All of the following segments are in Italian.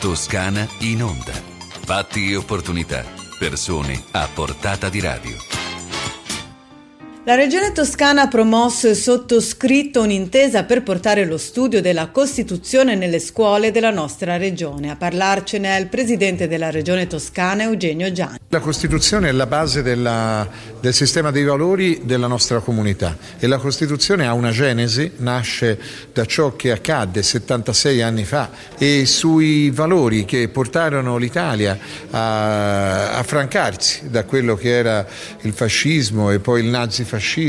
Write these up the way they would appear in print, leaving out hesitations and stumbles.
Toscana in onda. Fatti e opportunità. Persone a portata di radio. La Regione Toscana ha promosso e sottoscritto un'intesa per portare lo studio della Costituzione nelle scuole della nostra regione. A parlarcene è il presidente della Regione Toscana, Eugenio Gianni. La Costituzione è la base del sistema dei valori della nostra comunità e la Costituzione ha una genesi, nasce da ciò che accadde 76 anni fa e sui valori che portarono l'Italia a affrancarsi da quello che era il fascismo e poi il nazifascismo,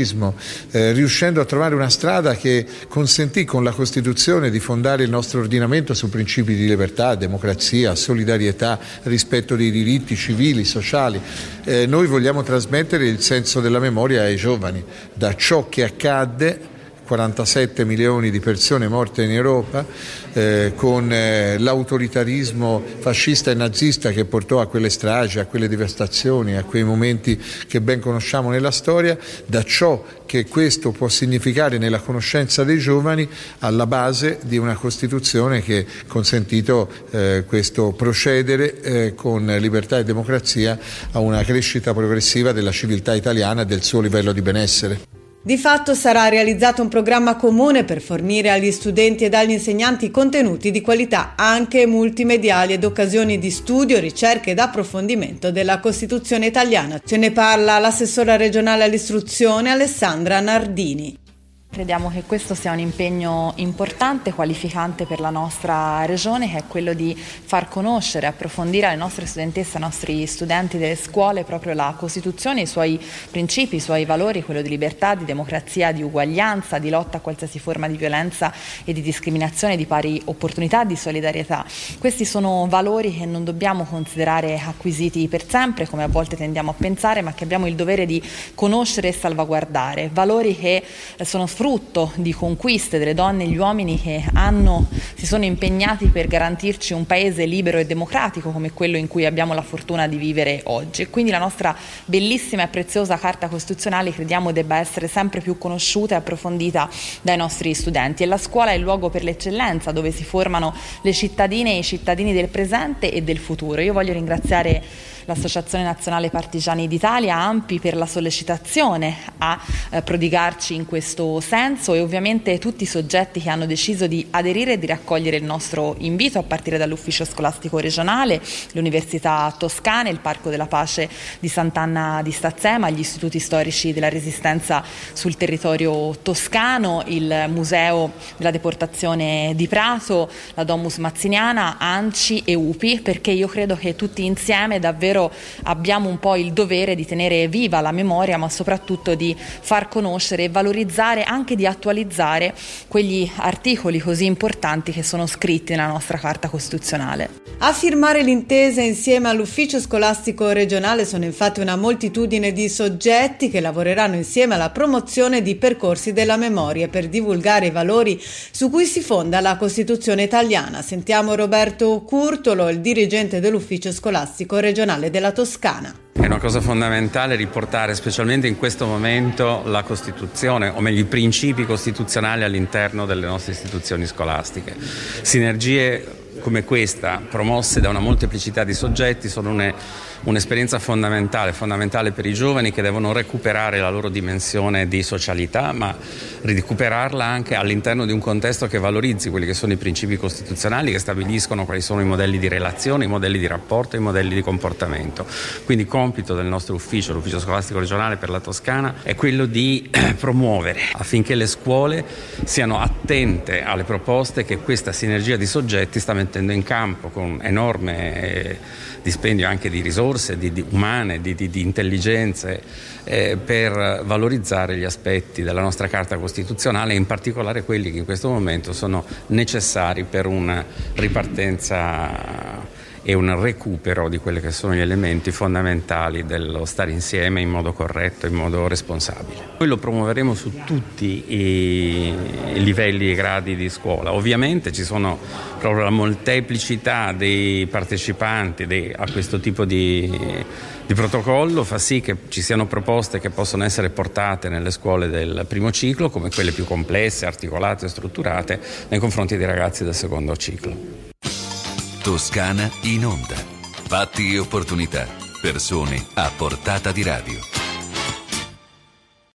riuscendo a trovare una strada che consentì con la Costituzione di fondare il nostro ordinamento su principi di libertà, democrazia, solidarietà, rispetto dei diritti civili, sociali. Noi vogliamo trasmettere il senso della memoria ai giovani, da ciò che accadde, 47 milioni di persone morte in Europa, con l'autoritarismo fascista e nazista che portò a quelle stragi, a quelle devastazioni, a quei momenti che ben conosciamo nella storia, da ciò che questo può significare nella conoscenza dei giovani, alla base di una Costituzione che ha consentito questo procedere con libertà e democrazia a una crescita progressiva della civiltà italiana e del suo livello di benessere. Di fatto sarà realizzato un programma comune per fornire agli studenti ed agli insegnanti contenuti di qualità anche multimediali ed occasioni di studio, ricerca ed approfondimento della Costituzione italiana. Ce ne parla l'assessora regionale all'istruzione Alessandra Nardini. Crediamo che questo sia un impegno importante, qualificante per la nostra regione, che è quello di far conoscere, approfondire alle nostre studentesse, ai nostri studenti delle scuole proprio la Costituzione, i suoi principi, i suoi valori, quello di libertà, di democrazia, di uguaglianza, di lotta a qualsiasi forma di violenza e di discriminazione, di pari opportunità, di solidarietà. Questi sono valori che non dobbiamo considerare acquisiti per sempre, come a volte tendiamo a pensare, ma che abbiamo il dovere di conoscere e salvaguardare. Valori che sono frutto di conquiste delle donne e gli uomini che si sono impegnati per garantirci un paese libero e democratico come quello in cui abbiamo la fortuna di vivere oggi. Quindi la nostra bellissima e preziosa Carta Costituzionale crediamo debba essere sempre più conosciuta e approfondita dai nostri studenti, e la scuola è il luogo per l'eccellenza dove si formano le cittadine e i cittadini del presente e del futuro. Io voglio ringraziare l'Associazione Nazionale Partigiani d'Italia, ANPI, per la sollecitazione a prodigarci in questo senso, e ovviamente tutti i soggetti che hanno deciso di aderire e di raccogliere il nostro invito, a partire dall'Ufficio Scolastico Regionale, le Università Toscane, il Parco della Pace di Sant'Anna di Stazzema, gli Istituti Storici della Resistenza sul territorio toscano, il Museo della Deportazione di Prato, la Domus Mazziniana, ANCI e UPI, perché io credo che tutti insieme davvero abbiamo un po' il dovere di tenere viva la memoria, ma soprattutto di far conoscere e valorizzare, anche di attualizzare quegli articoli così importanti che sono scritti nella nostra Carta Costituzionale. A firmare l'intesa insieme all'Ufficio Scolastico Regionale sono infatti una moltitudine di soggetti che lavoreranno insieme alla promozione di percorsi della memoria per divulgare i valori su cui si fonda la Costituzione italiana. Sentiamo Roberto Curtolo, il dirigente dell'Ufficio Scolastico Regionale della Toscana. È una cosa fondamentale riportare, specialmente in questo momento, la Costituzione, o meglio i principi costituzionali all'interno delle nostre istituzioni scolastiche. Sinergie come questa, promosse da una molteplicità di soggetti, sono un'esperienza fondamentale per i giovani, che devono recuperare la loro dimensione di socialità, ma recuperarla anche all'interno di un contesto che valorizzi quelli che sono i principi costituzionali, che stabiliscono quali sono i modelli di relazione, i modelli di rapporto, i modelli di comportamento. Quindi compito del nostro ufficio, l'Ufficio Scolastico Regionale per la Toscana, è quello di promuovere affinché le scuole siano attente alle proposte che questa sinergia di soggetti sta mettendo in campo, con enorme dispendio anche di risorse umane, di intelligenze, per valorizzare gli aspetti della nostra Carta Costituzionale, in particolare quelli che in questo momento sono necessari per una ripartenza e un recupero di quelli che sono gli elementi fondamentali dello stare insieme in modo corretto, in modo responsabile. Noi lo promuoveremo su tutti i livelli e gradi di scuola. Ovviamente ci sono proprio la molteplicità dei partecipanti a questo tipo di protocollo, fa sì che ci siano proposte che possono essere portate nelle scuole del primo ciclo, come quelle più complesse, articolate e strutturate, nei confronti dei ragazzi del secondo ciclo. Toscana in onda. Fatti e opportunità. Persone a portata di radio.